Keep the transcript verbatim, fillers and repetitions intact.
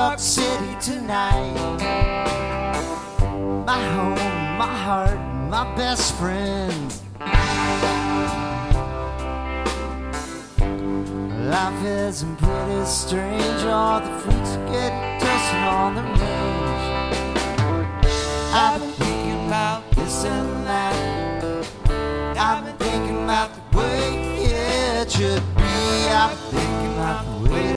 York City tonight. My home, my heart, my best friend. Life isn't pretty strange. All the freaks get dusting on the range. I've